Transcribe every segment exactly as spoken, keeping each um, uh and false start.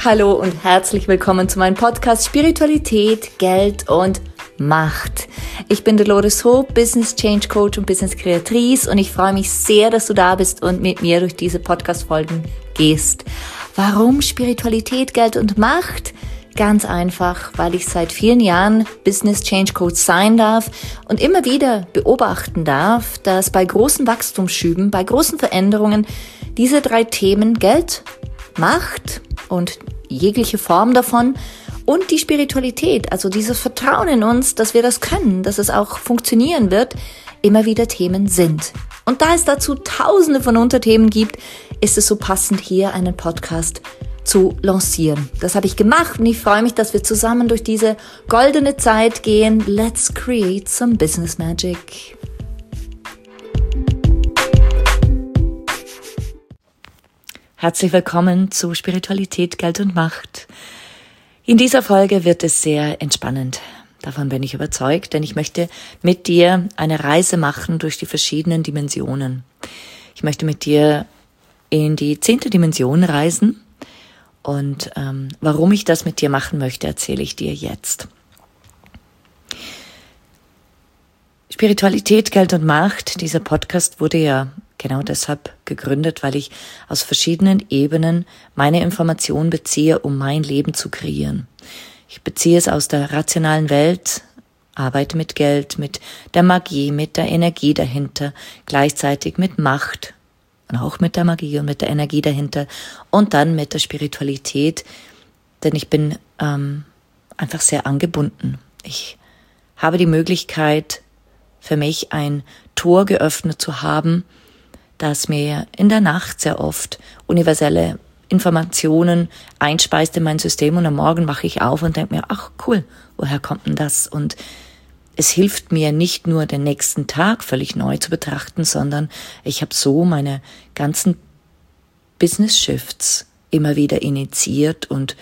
Hallo und herzlich willkommen zu meinem Podcast Spiritualität, Geld und Macht. Ich bin Dolores Hope, Business Change Coach und Business Kreatrice und ich freue mich sehr, dass du da bist und mit mir durch diese Podcast-Folgen gehst. Warum Spiritualität, Geld und Macht? Ganz einfach, weil ich seit vielen Jahren Business Change Coach sein darf und immer wieder beobachten darf, dass bei großen Wachstumsschüben, bei großen Veränderungen diese drei Themen Geld, Macht und jegliche Form davon und die Spiritualität, also dieses Vertrauen in uns, dass wir das können, dass es auch funktionieren wird, immer wieder Themen sind. Und da es dazu tausende von Unterthemen gibt, ist es so passend, hier einen Podcast zu lancieren. Das habe ich gemacht und ich freue mich, dass wir zusammen durch diese goldene Zeit gehen. Let's create some business magic. Herzlich willkommen zu Spiritualität, Geld und Macht. In dieser Folge wird es sehr entspannend. Davon bin ich überzeugt, denn ich möchte mit dir eine Reise machen durch die verschiedenen Dimensionen. Ich möchte mit dir in die zehnte Dimension reisen. Und ähm, warum ich das mit dir machen möchte, erzähle ich dir jetzt. Spiritualität, Geld und Macht, dieser Podcast wurde ja genau deshalb gegründet, weil ich aus verschiedenen Ebenen meine Informationen beziehe, um mein Leben zu kreieren. Ich beziehe es aus der rationalen Welt, arbeite mit Geld, mit der Magie, mit der Energie dahinter, gleichzeitig mit Macht. Und auch mit der Magie und mit der Energie dahinter und dann mit der Spiritualität, denn ich bin ähm, einfach sehr angebunden. Ich habe die Möglichkeit, für mich ein Tor geöffnet zu haben, das mir in der Nacht sehr oft universelle Informationen einspeist in mein System und am Morgen wache ich auf und denke mir, ach cool, woher kommt denn das? Und es hilft mir nicht nur, den nächsten Tag völlig neu zu betrachten, sondern ich habe so meine ganzen Business Shifts immer wieder initiiert und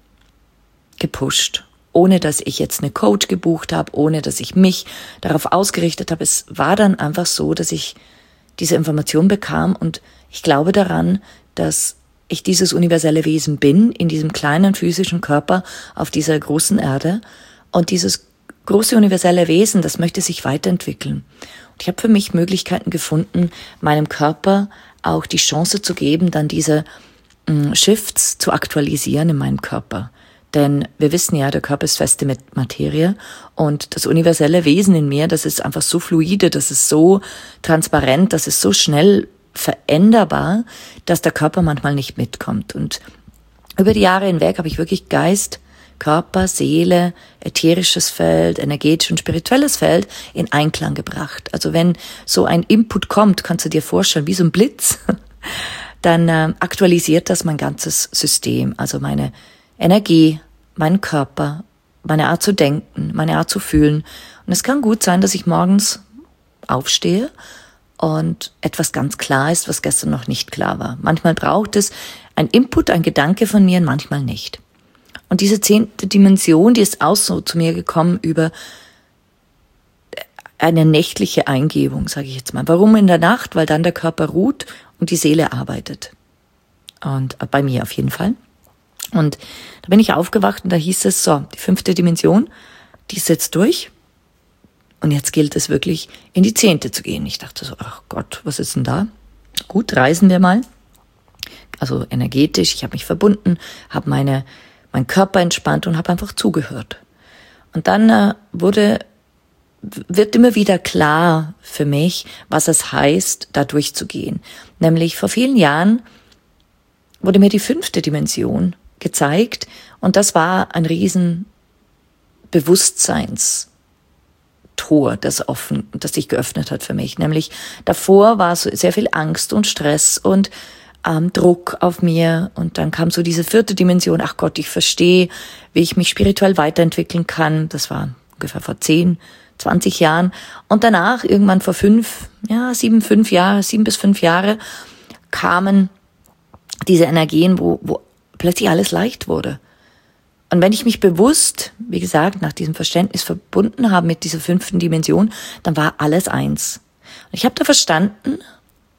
gepusht, ohne dass ich jetzt eine Coach gebucht habe, ohne dass ich mich darauf ausgerichtet habe. Es war dann einfach so, dass ich diese Information bekam und ich glaube daran, dass ich dieses universelle Wesen bin, in diesem kleinen physischen Körper auf dieser großen Erde und dieses große universelle Wesen, das möchte sich weiterentwickeln. Und ich habe für mich Möglichkeiten gefunden, meinem Körper auch die Chance zu geben, dann diese mh, Shifts zu aktualisieren in meinem Körper. Denn wir wissen ja, der Körper ist feste Materie und das universelle Wesen in mir, das ist einfach so fluide, das ist so transparent, das ist so schnell veränderbar, dass der Körper manchmal nicht mitkommt. Und über die Jahre hinweg habe ich wirklich Geist, Körper, Seele, ätherisches Feld, energetisches und spirituelles Feld in Einklang gebracht. Also wenn so ein Input kommt, kannst du dir vorstellen, wie so ein Blitz, dann äh, aktualisiert das mein ganzes System, also meine Energie, meinen Körper, meine Art zu denken, meine Art zu fühlen. Und es kann gut sein, dass ich morgens aufstehe und etwas ganz klar ist, was gestern noch nicht klar war. Manchmal braucht es ein Input, ein Gedanke von mir und manchmal nicht. Und diese zehnte Dimension, die ist auch so zu mir gekommen über eine nächtliche Eingebung, sage ich jetzt mal. Warum in der Nacht? Weil dann der Körper ruht und die Seele arbeitet. Und bei mir auf jeden Fall. Und da bin ich aufgewacht und da hieß es so, die fünfte Dimension, die ist jetzt durch. Und jetzt gilt es wirklich, in die zehnte zu gehen. Ich dachte so, ach Gott, was ist denn da? Gut, reisen wir mal. Also energetisch, ich habe mich verbunden, habe meine mein Körper entspannt und habe einfach zugehört. Und dann äh, wurde, wird immer wieder klar für mich, was es heißt, da durchzugehen. Nämlich vor vielen Jahren wurde mir die fünfte Dimension gezeigt und das war ein riesen Bewusstseinstor, das offen, das sich geöffnet hat für mich. Nämlich davor war so sehr viel Angst und Stress und Ähm, Druck auf mir und dann kam so diese vierte Dimension, ach Gott, ich verstehe, wie ich mich spirituell weiterentwickeln kann. Das war ungefähr vor zehn, zwanzig Jahren und danach irgendwann vor fünf, ja, sieben, fünf Jahre, sieben bis fünf Jahre kamen diese Energien, wo, wo plötzlich alles leicht wurde. Und wenn ich mich bewusst, wie gesagt, nach diesem Verständnis verbunden habe mit dieser fünften Dimension, dann war alles eins. Und ich habe da verstanden,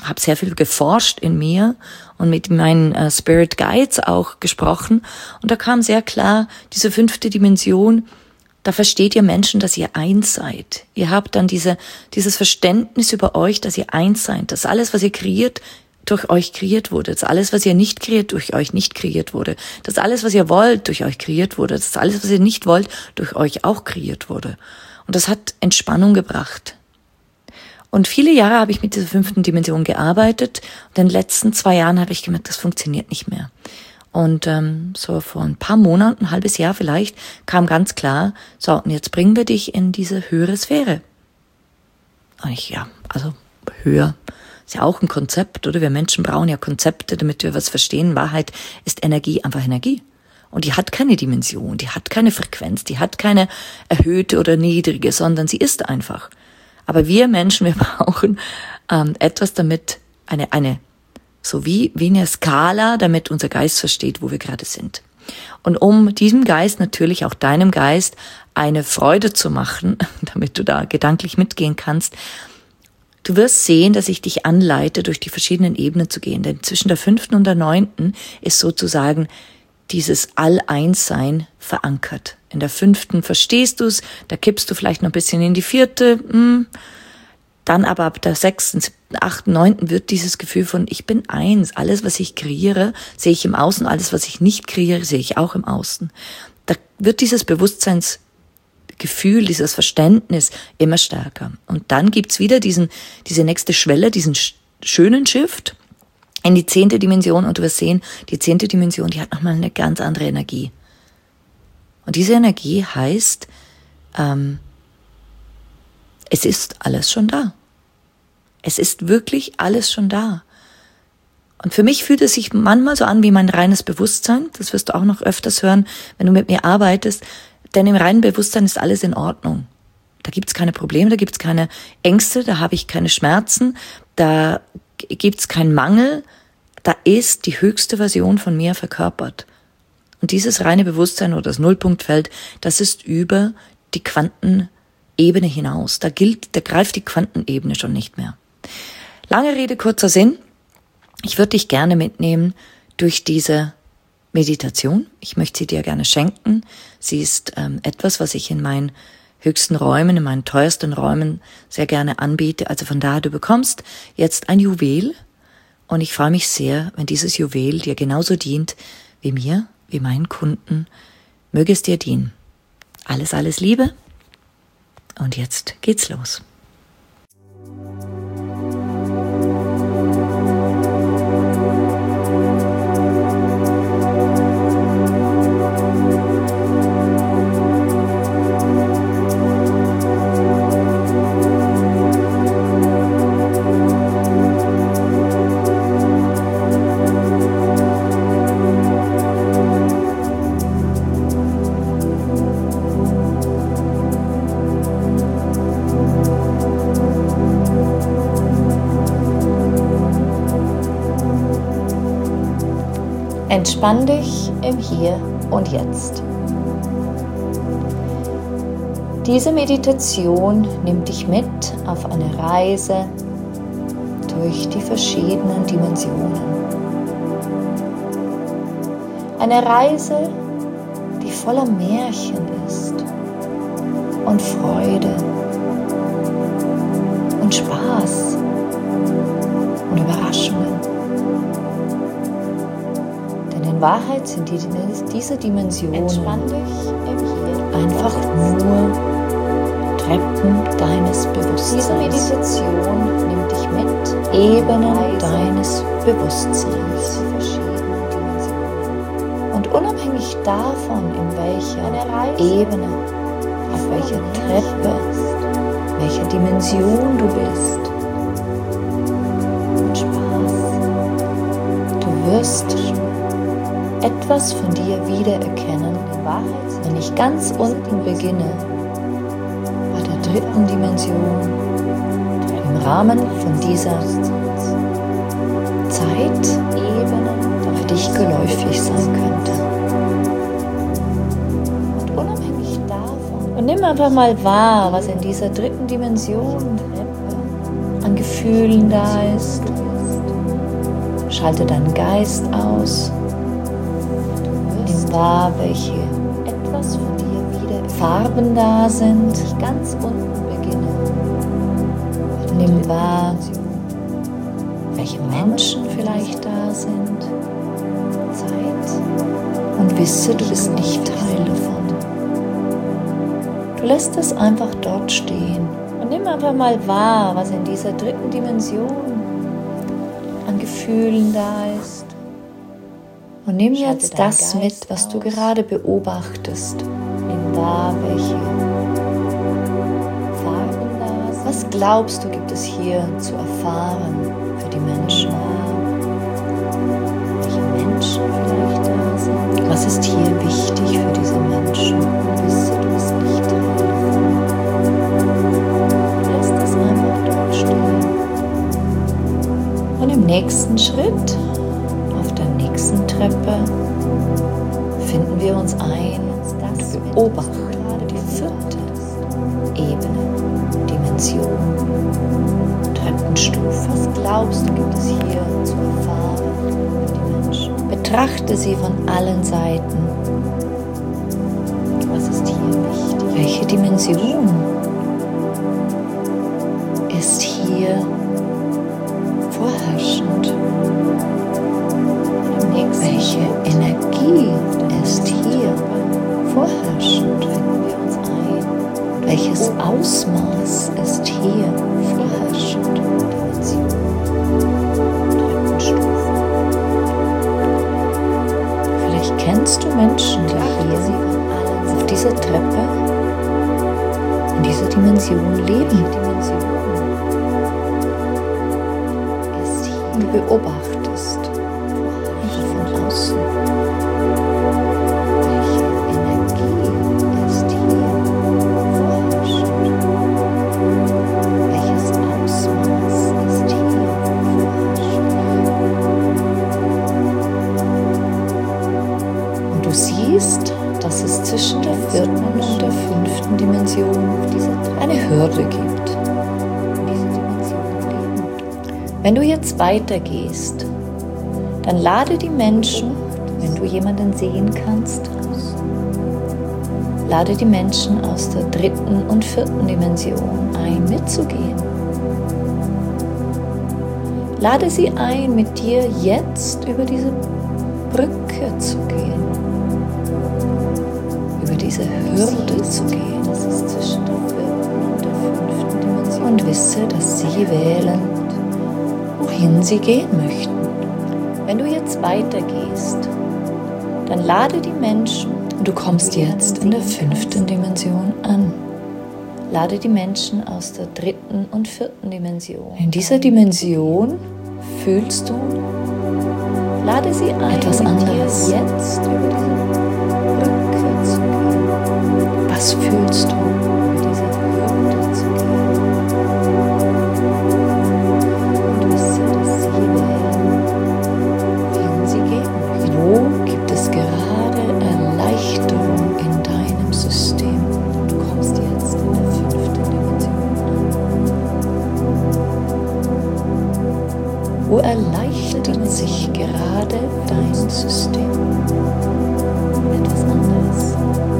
habe sehr viel geforscht in mir und mit meinen äh, Spirit Guides auch gesprochen. Und da kam sehr klar, diese fünfte Dimension, da versteht ihr Menschen, dass ihr eins seid. Ihr habt dann diese, dieses Verständnis über euch, dass ihr eins seid, dass alles, was ihr kreiert, durch euch kreiert wurde, dass alles, was ihr nicht kreiert, durch euch nicht kreiert wurde, dass alles, was ihr wollt, durch euch kreiert wurde, dass alles, was ihr nicht wollt, durch euch auch kreiert wurde. Und das hat Entspannung gebracht. Und viele Jahre habe ich mit dieser fünften Dimension gearbeitet und in den letzten zwei Jahren habe ich gemerkt, das funktioniert nicht mehr. Und ähm, so vor ein paar Monaten, ein halbes Jahr vielleicht, kam ganz klar, so, und jetzt bringen wir dich in diese höhere Sphäre. Und ich, ja, also höher ist ja auch ein Konzept, oder? Wir Menschen brauchen ja Konzepte, damit wir was verstehen. Wahrheit ist Energie, einfach Energie. Und die hat keine Dimension, die hat keine Frequenz, die hat keine erhöhte oder niedrige, sondern sie ist einfach. Aber wir Menschen, wir brauchen ähm, etwas damit, eine, eine, so wie, wie eine Skala, damit unser Geist versteht, wo wir gerade sind. Und um diesem Geist, natürlich auch deinem Geist, eine Freude zu machen, damit du da gedanklich mitgehen kannst, du wirst sehen, dass ich dich anleite, durch die verschiedenen Ebenen zu gehen. Denn zwischen der fünften und der neunten ist sozusagen dieses All-Eins-Sein verankert. In der fünften verstehst du es, da kippst du vielleicht noch ein bisschen in die vierte. Mh. Dann aber ab der sechsten, siebten, achten, neunten wird dieses Gefühl von ich bin eins. Alles, was ich kreiere, sehe ich im Außen. Alles, was ich nicht kreiere, sehe ich auch im Außen. Da wird dieses Bewusstseinsgefühl, dieses Verständnis immer stärker. Und dann gibt's wieder diesen, diese nächste Schwelle, diesen schönen Shift in die zehnte Dimension. Und du wirst sehen, die zehnte Dimension, die hat nochmal eine ganz andere Energie. Und diese Energie heißt, ähm, es ist alles schon da. Es ist wirklich alles schon da. Und für mich fühlt es sich manchmal so an wie mein reines Bewusstsein. Das wirst du auch noch öfters hören, wenn du mit mir arbeitest. Denn im reinen Bewusstsein ist alles in Ordnung. Da gibt's keine Probleme, da gibt's keine Ängste, da habe ich keine Schmerzen, da gibt's keinen Mangel. Da ist die höchste Version von mir verkörpert. Und dieses reine Bewusstsein oder das Nullpunktfeld, das ist über die Quantenebene hinaus. Da gilt, da greift die Quantenebene schon nicht mehr. Lange Rede, kurzer Sinn. Ich würde dich gerne mitnehmen durch diese Meditation. Ich möchte sie dir gerne schenken. Sie ist ähm, etwas, was ich in meinen höchsten Räumen, in meinen teuersten Räumen sehr gerne anbiete. Also von daher, du bekommst jetzt ein Juwel. Und ich freue mich sehr, wenn dieses Juwel dir genauso dient wie mir, wie meinen Kunden. Möge es dir dienen. Alles, alles Liebe. Und jetzt geht's los. Entspann dich im Hier und Jetzt. Diese Meditation nimmt dich mit auf eine Reise durch die verschiedenen Dimensionen. Eine Reise, die voller Märchen ist und Freude und Spaß und Überraschungen. In Wahrheit sind die, diese Dimensionen einfach nur Treppen deines Bewusstseins. Diese Meditation nimmt dich mit Ebenen deines Bewusstseins. Und unabhängig davon, in welcher Ebene, auf welcher Treppe, welcher Dimension du bist, und Spaß, du wirst etwas von dir wiedererkennen, wenn ich ganz unten beginne, bei der dritten Dimension, im Rahmen von dieser Zeitebene für dich geläufig sein könnte. Und unabhängig davon, und nimm einfach mal wahr, was in dieser dritten Dimension an Gefühlen da ist, Schalte deinen Geist aus. Nimm wahr, welche etwas von dir wieder Farben da sind. ich ganz unten beginne. Nimm wahr, welche Menschen vielleicht da sind. Zeit. Und wisse, du bist nicht Teil davon. Du lässt es einfach dort stehen. Und nimm einfach mal wahr, was in dieser dritten Dimension an Gefühlen da ist. Und nimm Schalte jetzt deinen das mit, Geist was du aus. gerade beobachtest. Nimm wahr, welche Farben da sind. Was glaubst du, gibt es hier zu erfahren für die Menschen? Welche Menschen vielleicht da sind? Was ist hier wichtig für diese Menschen? Und wisse, du bist nicht Teil davon. Lass das einfach dort stehen. Und im nächsten Schritt, auf der nächsten Treppe, finden wir uns ein und beobachten die vierte Ebene, Dimension, Treppenstufe. Was glaubst du, gibt es hier zu erfahren für die Menschen? Betrachte sie von allen Seiten. Was ist hier wichtig? Welche Dimension ist hier vorherrschend? Welche Energie ist hier vorherrschend? Finden wir uns ein. Welches Ausmaß ist hier vorherrschend? Dimension, Treppenstufe. Vielleicht kennst du Menschen, die hier auf dieser Treppe in dieser Dimension leben. Und du beobachtest einfach von außen. Welche Energie ist hier vorherrschend? Welches Ausmaß ist hier vorherrschend? Und du siehst, dass es zwischen der vierten und der fünften Dimension eine Hürde gibt. Wenn du jetzt weitergehst, dann lade die Menschen, wenn du jemanden sehen kannst, lade die Menschen aus der dritten und vierten Dimension ein, mitzugehen. Lade sie ein, mit dir jetzt über diese Brücke zu gehen, über diese Hürde zu gehen. Das ist zwischen der vierten und der fünften Dimension. Und wisse, dass sie wählen, wohin sie gehen möchten. Wenn du jetzt weitergehst, dann lade die Menschen, und du kommst jetzt in der fünften Dimension an. Lade die Menschen aus der dritten und vierten Dimension. In dieser Dimension fühlst du, lade sie ein, etwas anderes. Jetzt über diese Brücke zu gehen. Was fühlst du, über diese Hürde zu gehen? Und wisse, dass sie wählen, wohin sie gehen. Wo gibt es gerade Erleichterung in deinem System? Du kommst jetzt in der fünften Dimension an. Wo erleichtert sich gerade dein System? Etwas anderes.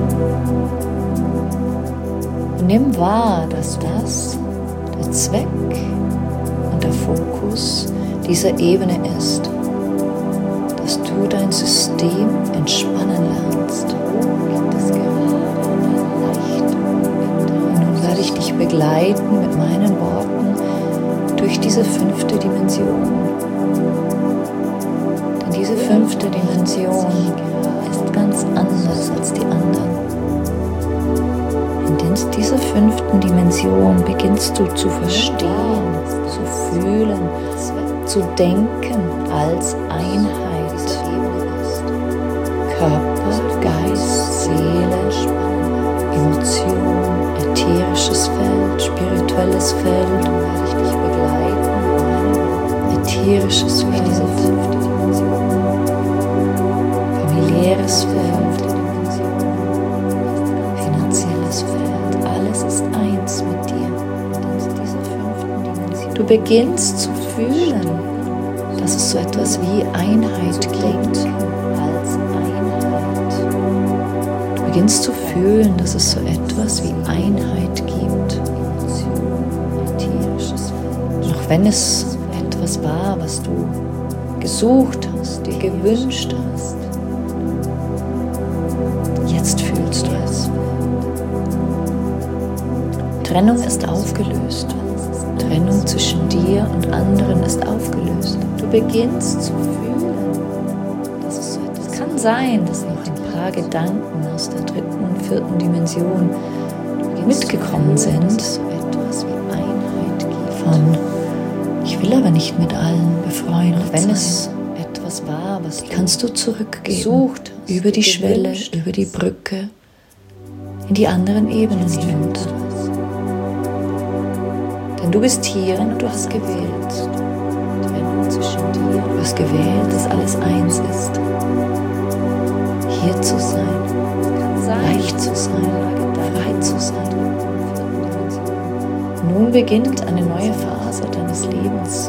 Und nimm wahr, dass das der Zweck und der Fokus dieser Ebene ist, dass du dein System entspannen lernst. Wo gibt es gerade Erleichterung in deinem? Nun werde ich dich begleiten mit meinen Worten durch diese fünfte Dimension. Denn diese fünfte Dimension ist ganz anders als die anderen. In dieser fünften Dimension beginnst du zu verstehen, zu fühlen, zu denken als Einheit. Körper, Geist, Seele, Emotion, ätherisches Feld, spirituelles Feld. Werde ich dich begleiten. Ätherisches Feld, diese fünfte Dimension. Familiäres Feld, finanzielles Feld. Alles ist eins mit dir. Du beginnst zu fühlen, dass es so etwas wie Einheit gibt. als Einheit. Du beginnst zu fühlen, dass es so etwas wie Einheit gibt. Emotion, ein tierisches Feld. Auch wenn es etwas war, was du gesucht hast, dir gewünscht hast. Jetzt fühlst du es. Trennung ist aufgelöst. Trennung zwischen dir und anderen ist aufgelöst. Du beginnst zu fühlen, dass es so etwas. Es kann sein, dass noch ein paar Gedanken aus der dritten und vierten Dimension mitgekommen sind. So etwas wie Einheit gibt. Von ich will aber nicht mit allen befreundet Wenn sein. es etwas war, was Kannst du zurückgehen, gesucht hast, über die dir Schwelle, gewünscht über die Brücke, in die anderen Ebenen hinunter. Denn du bist hier und du hast gewählt. Trennung zwischen dir Du hast gewählt, dass alles eins ist. Hier zu sein, und leicht zu sein, frei zu sein. Nun beginnt eine neue Phase deines Lebens.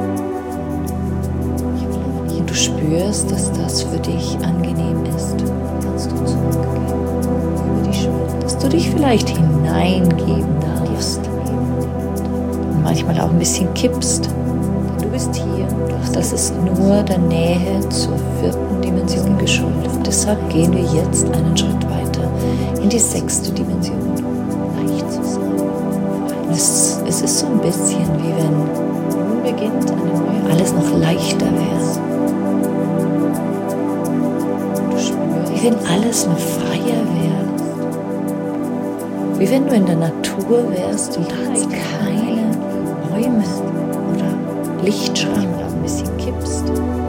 Und du spürst, dass das für dich angenehm ist. kannst du zurückgehen über die Schwelle. Dass du dich vielleicht hineingeben darfst. Und manchmal auch ein bisschen kippst. Denn du bist hier. Doch das ist nur der Nähe zur vierten Dimension geschuldet. Deshalb gehen wir jetzt einen Schritt weiter in die sechste Dimension. Leicht zu sein. Und es, es ist so ein bisschen wie wenn Nun beginnt eine neue alles noch leichter wäre. Du spürst, Wie wenn alles noch freier wäre. Wie wenn du in der Natur wärst und da jetzt keine Bäume oder Lichtschranken auch ein bisschen kippst.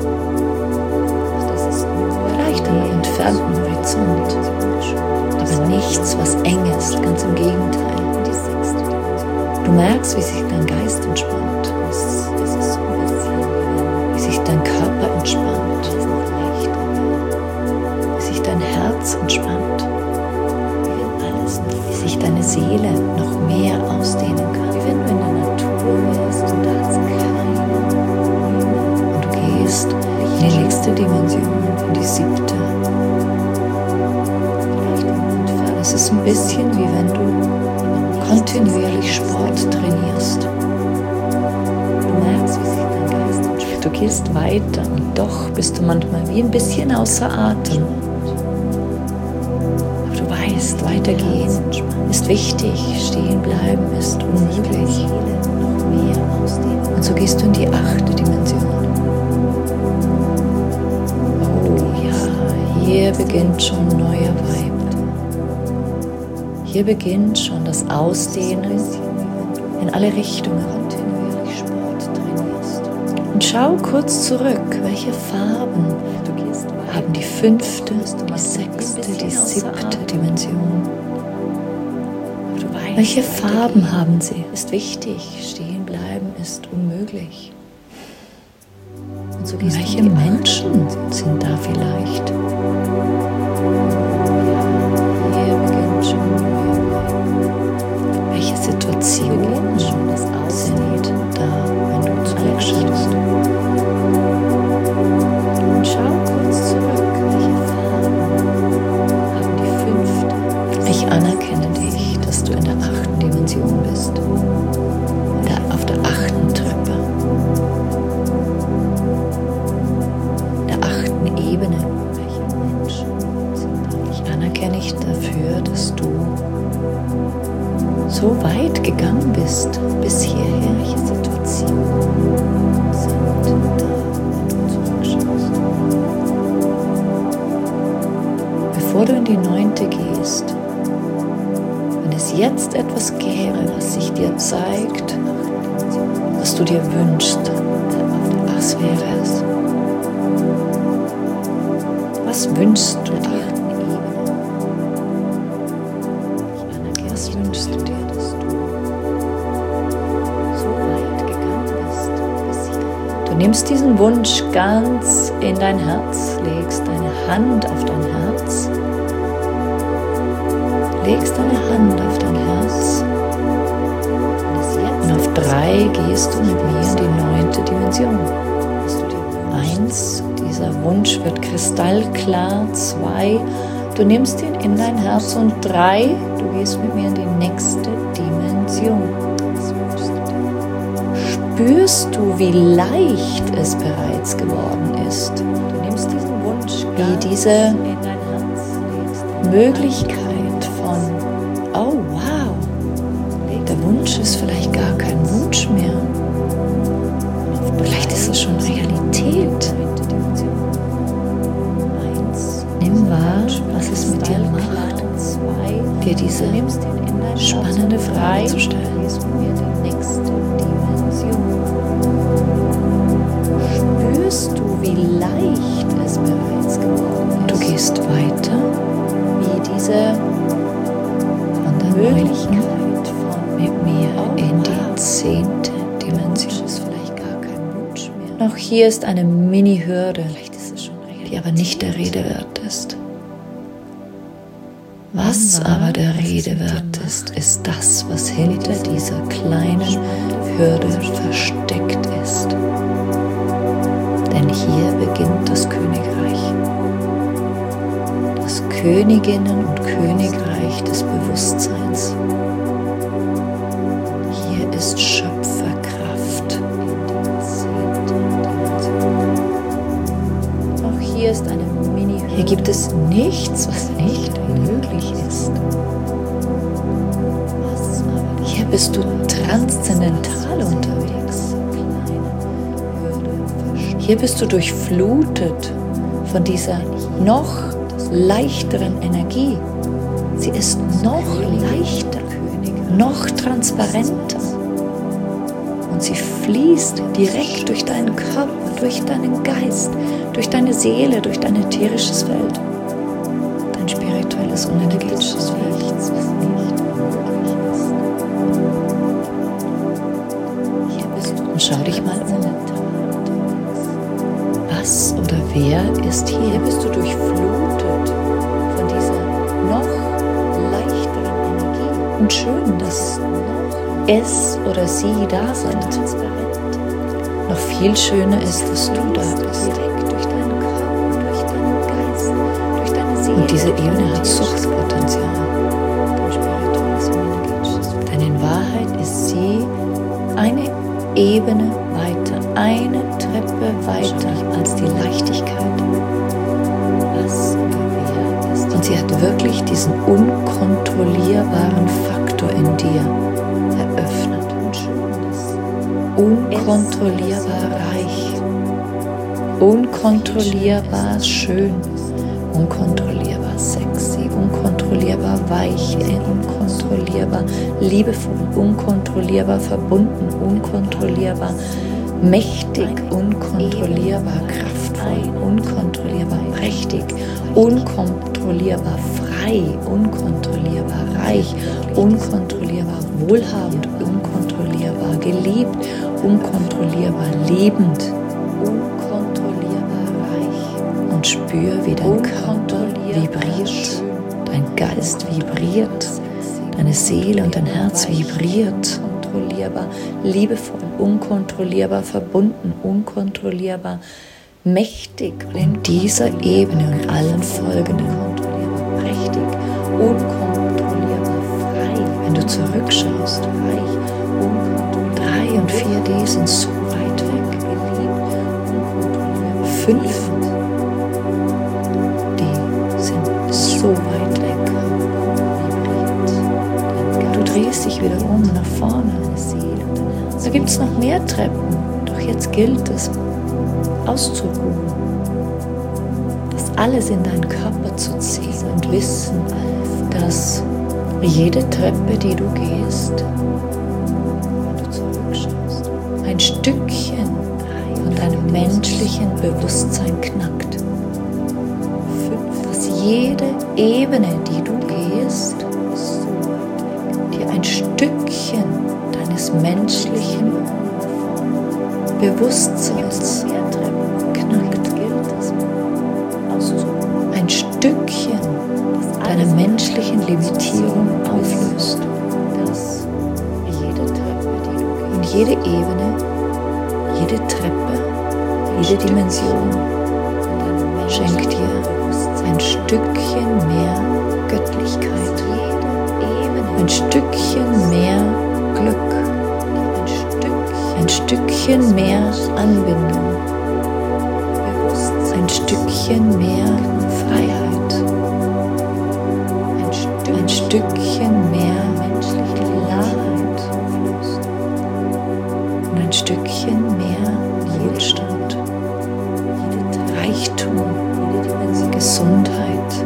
Das ist nur vielleicht an einem entfernten Horizont. Aber nichts, was eng ist, ganz im Gegenteil. die sechste Dimension. Du merkst, wie sich dein Geist entspannt, Es, es ist so ein bisschen wie wie sich dein Körper entspannt, wenn es noch leichter wäre. wie sich dein Herz entspannt, Wie wenn alles noch wie sich deine Seele noch mehr ausdehnen kann. wie wenn du in der Natur wärst und da hat's keine Bäume. Und du gehst in die nächste Dimension, in die siebte. Vielleicht im Entfernen. Es ist ein bisschen wie wenn du kontinuierlich Sport trainierst. Du merkst, wie sich dein Geist entspannt. Du gehst weiter und doch bist du manchmal wie ein bisschen außer Atem. Aber du weißt, weitergehen ist wichtig, stehen bleiben ist unmöglich. Seele noch mehr ausdehnen. Und so gehst du in die achte Dimension. Oh ja, hier beginnt schon ein neuer Vibe. Hier beginnt schon das Ausdehnen in alle Richtungen. Kontinuierlich Sport trainierst. Und schau kurz zurück, welche Farben Du gehst weiter. haben die fünfte, Bist du die manchmal sechste, ein bisschen die außer siebte Atem. Dimension. Aber du weißt, Welche weitergehen Farben haben sie? Ist wichtig, stehen bleiben ist unmöglich. Und so Und gehst welche du in die achte Menschen Dimension. sind da vielleicht? Hier beginnt schon ein neuer Vibe. Welche Situationen Beginnt schon das sind Ausdehnen. da, wenn du Alle zurückschaust? Und schau kurz zurück, welche Farben haben die fünfte. Ich anerkenne dich, dass du in der achten Dimension bist. Da auf der achten Treppe. Der achten Ebene. Welche Menschen sind da? Ich anerkenne dich dafür, dass du so weit gegangen bist bis hierher. Welche Situationen sind da, wenn du zurückschaust? Bevor du in die neunte gehst, wenn es jetzt etwas gäbe, was sich dir zeigt, was du dir wünschst, was wäre es? Was wünschst du dir? Was wünschst du dir? Dass du so weit gegangen bist bis hier. Du nimmst diesen Wunsch ganz in dein Herz, legst deine Hand auf dein Herz, legst deine Hand auf dein Herz Und es jetzt und auf drei gehst du mit mir in die neunte Dimension. was du dir eins, dieser Wunsch wird kristallklar. Zwei, du nimmst ihn in dein Herz. Und drei, du gehst mit mir in die nächste Dimension. Spürst du, wie leicht es bereits geworden ist? Du nimmst diesen Wunsch, wie diese in dein Herz Möglichkeit von, oh wow, der Wunsch ist vielleicht gar kein Wunsch mehr. Vielleicht ist es schon Realität. Nimm wahr, was es mit dir macht, dir diese spannende Frage zu stellen. Spürst du, wie leicht es bereits geworden ist? Du gehst weiter, wie diese von der Möglichkeit von mit mir in die zehnte Dimension. Ist vielleicht gar kein Wunsch mehr. Noch hier ist eine Mini-Hürde, die aber nicht der Rede wert ist. Was aber der Rede wert ist, ist das, was hinter dieser kleinen Hürde versteckt ist. Denn hier beginnt das Königreich. Das Königinnen- und Königreich des Bewusstseins. Hier ist Schöpferkraft. Auch hier ist eine Mini. Hier gibt es nichts, was nicht möglich ist. Hier bist du transzendental unterwegs. Hier bist du durchflutet von dieser noch leichteren Energie. Sie ist noch leichter, noch transparenter. Und sie fließt direkt durch deinen Körper, durch deinen Geist, durch deine Seele, durch dein ätherisches Feld. Dein spirituelles und energetisches Feld. Und schau dich mal um. Was oder wer ist hier? Hier bist du durchflutet von dieser noch leichteren Energie. Und schön, dass es oder sie da sind. Noch viel schöner ist, dass du da bist. Direkt durch deinen Körper, durch deinen Geist, durch deine Seele. Und diese Ebene hat Suchtpotenzial. Denn in Wahrheit ist sie eine Ebene weiter, eine Treppe weiter als die Leichtigkeit. Was oder wer ist? Und sie hat wirklich diesen unkontrollierbaren Faktor in dir eröffnet. Unkontrollierbar reich, unkontrollierbar schön, unkontrollierbar sexy, unkontrollierbar weich, unkontrollierbar liebevoll, unkontrollierbar verbunden, unkontrollierbar mächtig, unkontrollierbar kraftvoll, unkontrollierbar prächtig, unkontrollierbar frei, unkontrollierbar reich, unkontrollierbar wohlhabend, unkontrollierbar geliebt, unkontrollierbar liebend, unkontrollierbar reich. Und spür, wie dein Körper vibriert, dein Geist vibriert, deine Seele und dein Herz vibriert. Unkontrollierbar liebevoll, unkontrollierbar verbunden, unkontrollierbar mächtig. In dieser Ebene und allen folgenden unkontrollierbar prächtig, unkontrollierbar frei. Wenn du zurückschaust, reich, unkontrollierbar. Drei und vier D sind so weit weg, geliebt, unkontrollierbar. Fünf, die sind so weit weg. Du drehst dich wieder um nach vorne. Da gibt es noch mehr Treppen, doch jetzt gilt es, auszuruhen, das alles in deinen Körper zu ziehen und wissen, dass jede Treppe, die du gehst, wenn du zurückschaust, ein Stückchen von deinem menschlichen Bewusstsein knackt. Dass jede Ebene, die du gehst, dir ein Stückchen deines menschlichen Bewusstseins knackt. Ein Stückchen deiner menschlichen Limitierung auflöst. Und jede Ebene, jede Treppe, Jede Dimension schenkt dir ein Stückchen mehr Göttlichkeit, ein Stückchen mehr Glück, ein Stückchen mehr Anbindung, ein Stückchen mehr Freiheit, ein Stückchen mehr menschliche Klarheit und ein Stückchen mehr Wohlstand, Reichtum, Gesundheit.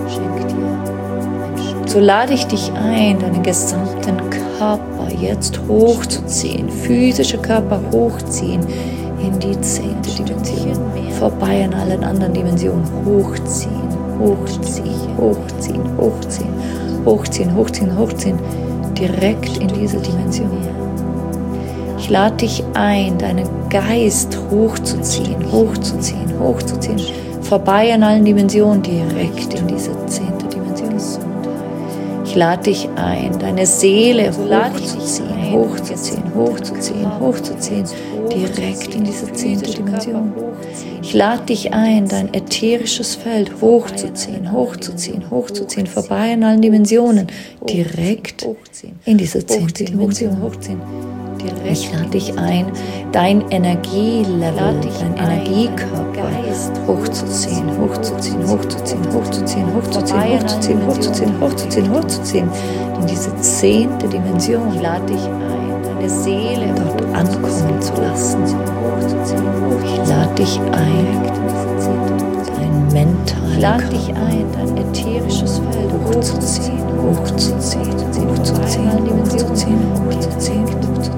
So lade ich dich ein, deinen gesamten Körper jetzt hochzuziehen, physische Körper hochziehen in die zehnte Dimension, vorbei an allen anderen Dimensionen, hochziehen, hochziehen, hochziehen, hochziehen, hochziehen, hochziehen, hochziehen, direkt in diese Dimension. Ich lade dich ein, deinen Geist hochzuziehen, hochzuziehen, hochzuziehen, vorbei an allen Dimensionen, direkt in diese zehnte Dimension. Ich lade dich ein, deine Seele hochzuziehen, hochzuziehen, hochzuziehen, hochzuziehen, direkt in diese zehnte Dimension. Ich lade dich ein, dein ätherisches Feld hochzuziehen, hochzuziehen, hochzuziehen, vorbei an allen Dimensionen, direkt in diese zehnte Dimension. Ich lade dich ein, dein Energielevel, dein Energiekörper hochzuziehen, hochzuziehen, hochzuziehen, hochzuziehen, hochzuziehen, hochzuziehen, hochzuziehen, hochzuziehen, hochzuziehen, in diese zehnte Dimension. Ich lade dich ein, deine Seele dort ankommen zu lassen. Ich lade dich ein, dein mentalen, ich lade dich ein, dein ätherisches Feld hochzuziehen, hochzuziehen, hochzuziehen, hochzuziehen, hochzuziehen, hochzuziehen,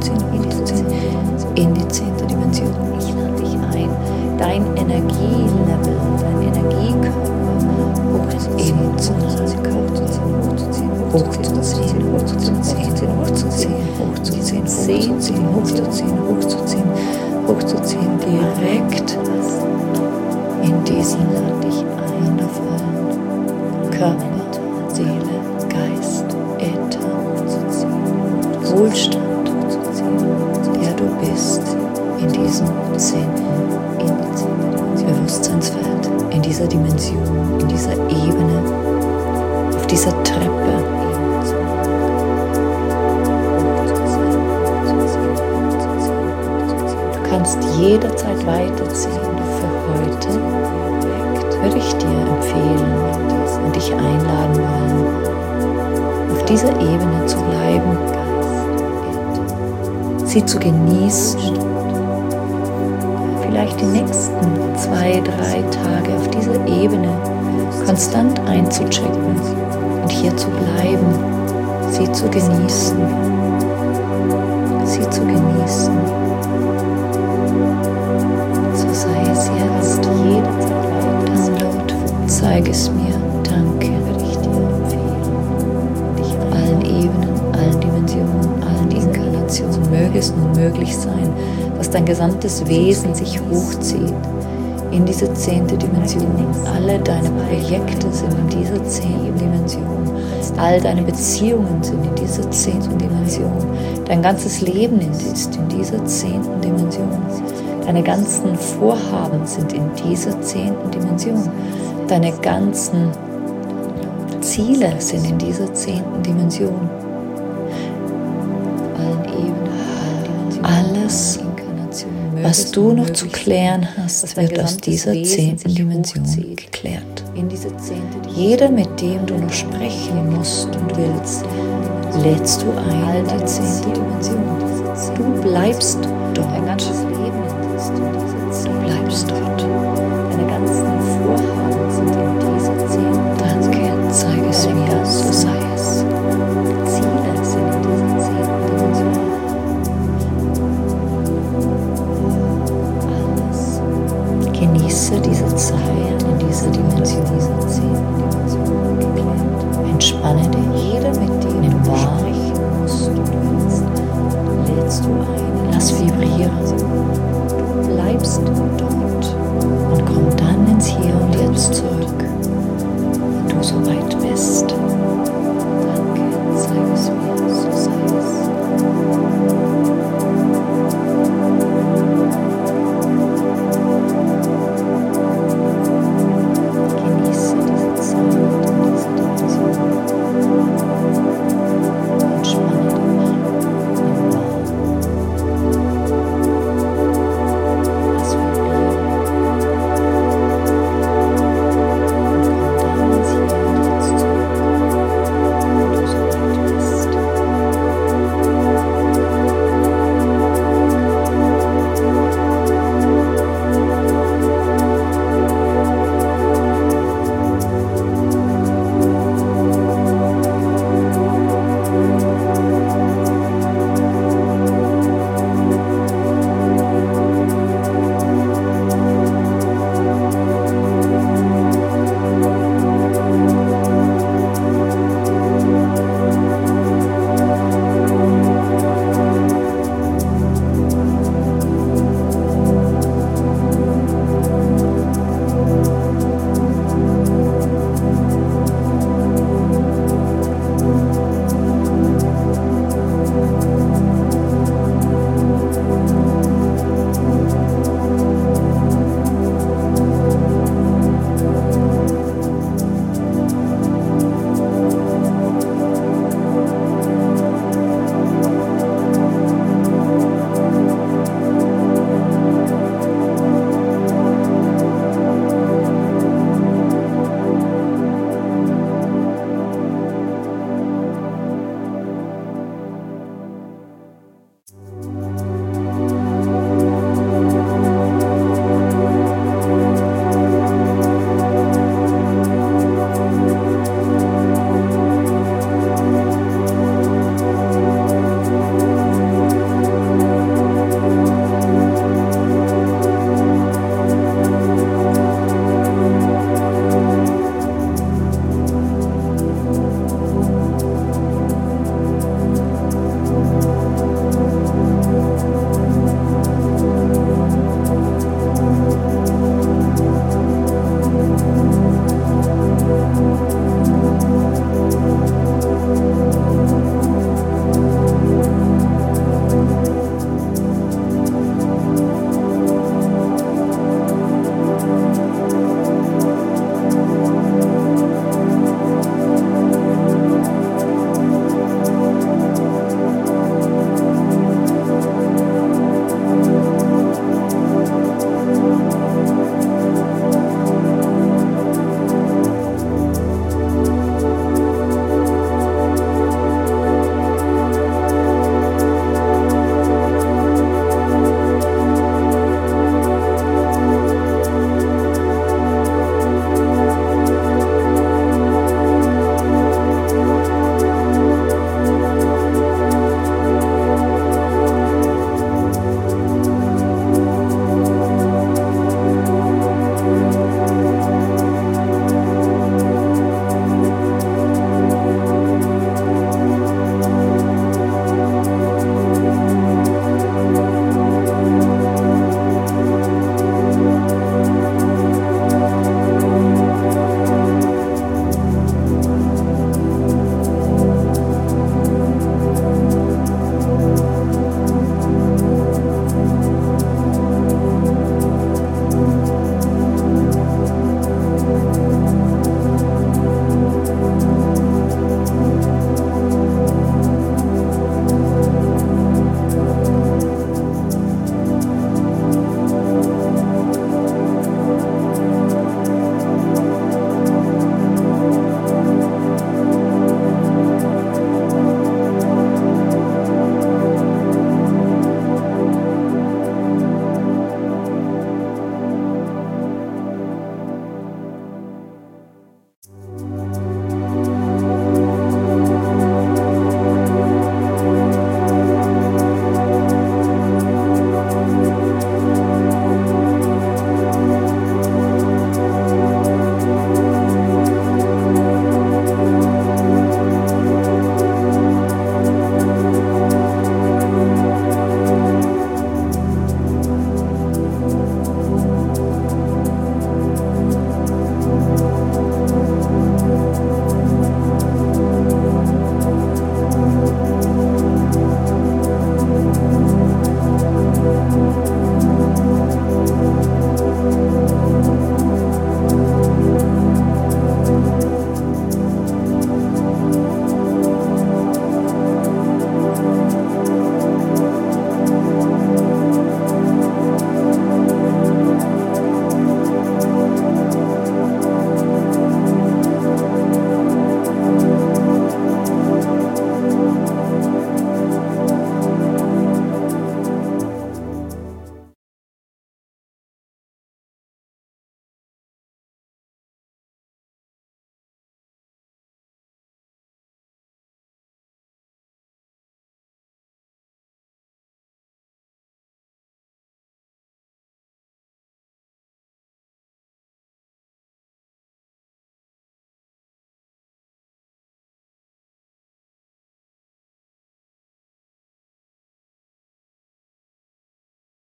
in die zehnte Dimension. Ich lade dich ein, dein Energielevel, dein Energiekörper hochzuziehen, zu hochzuziehen, hochzuziehen, hochzuziehen, hochzuziehen, hochzuziehen, hochzuziehen, hochzuziehen, hochzuziehen, hochzuziehen, direkt in diesen lade dich ein, wundervollen Körper, Seele, Geist, Äther, Wohlstand, der du bist, in diesem zehnten Bewusstseinsfeld, in dieser Dimension, in dieser Ebene, auf dieser Treppe. Du kannst jederzeit weiterziehen. Für heute würde ich dir empfehlen und dich einladen wollen, auf dieser Ebene zu bleiben, sie zu genießen, vielleicht die nächsten zwei, drei Tage auf dieser Ebene konstant einzuchecken und hier zu bleiben, sie zu genießen, sie zu genießen. So sei es jetzt, jederzeit Download, zeige es mir, danke, würde ich dir empfehlen, dich auf allen Ebenen, allen Dimensionen, allen Inkarnationen, möge es nun möglich sein, dass dein gesamtes Wesen sich hochzieht in diese zehnte Dimension. Alle deine Projekte sind in dieser zehnten Dimension. All deine Beziehungen sind in dieser zehnten Dimension. Dein ganzes Leben ist in dieser zehnten Dimension. Deine ganzen Vorhaben sind in dieser zehnten Dimension. Deine ganzen Ziele sind in dieser zehnten Dimension. Alles, was du noch zu klären hast, wird aus dieser zehnten Dimension geklärt. Jeder, mit dem du noch sprechen musst und willst, lädst du ein in die zehnte Dimension. Du bleibst dort. Du bleibst dort. Deine ganzen Vorhaben sind in dieser zehnten. Danke, zeige es mir, so sei es. Ziele sind in dieser zehnten Dimension. Genieße diese Zeit in dieser Dimension, dieser zehnten Dimension. Entspanne dich, jeder mit dem du sprechen musst und willst, lädst du ein, lass vibrieren. Du bleibst dort und komm dann ins Hier